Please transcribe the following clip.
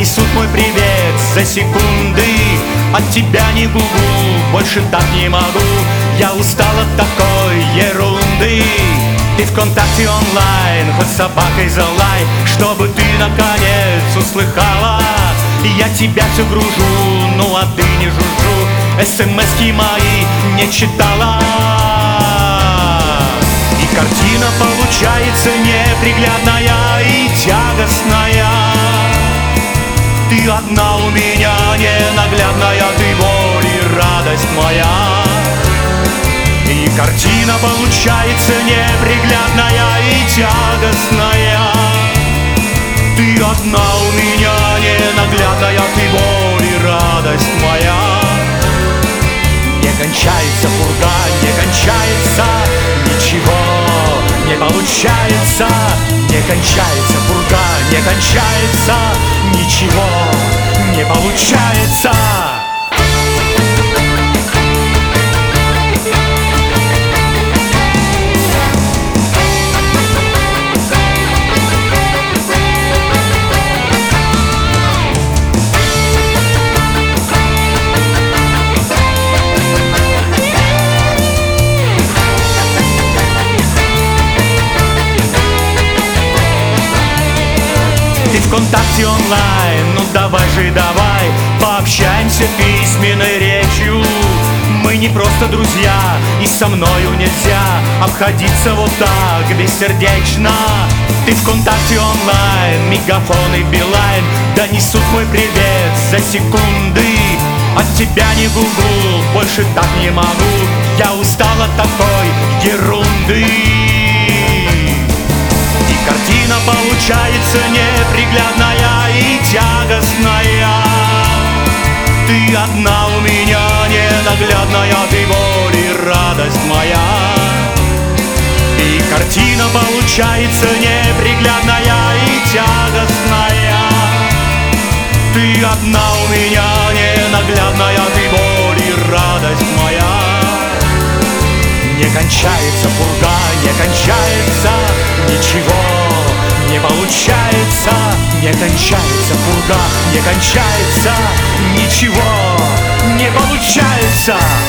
донесут мой привет за секунды. От тебя не гугу, больше так не могу. Я устал от такой ерунды. Ты ВКонтакте онлайн, хоть собакой залай, чтобы ты наконец услыхала. Я тебя все гружу, ну а ты не жужжу, СМСки мои не читала. И картина получается неприглядная и тягостная. Ты одна у меня ненаглядная, ты боль и радость моя. И картина получается неприглядная и тягостная. Ты одна у меня ненаглядная, ты боль и радость моя. Не кончается пурга, не кончается, ничего не получается. Не кончается пурга, не кончается, ничего не получается. Ты ВКонтакте онлайн, ну давай же давай пообщаемся письменной речью. Мы не просто друзья, и со мною нельзя обходиться вот так бессердечно. Ты ВКонтакте онлайн, Мегафон и Билайн донесут мой привет за секунды. От тебя не гугу, больше так не могу. Я устал от такой ерунды. И картина получается неприглядная и тягостная. Ты одна у меня ненаглядная, ты боль и радость моя. И картина получается неприглядная и тягостная. Ты одна у меня ненаглядная, ты боль и радость моя. Не кончается пурга, не кончается, ничего не получается. Не кончается пурга, не кончается, ничего не получается.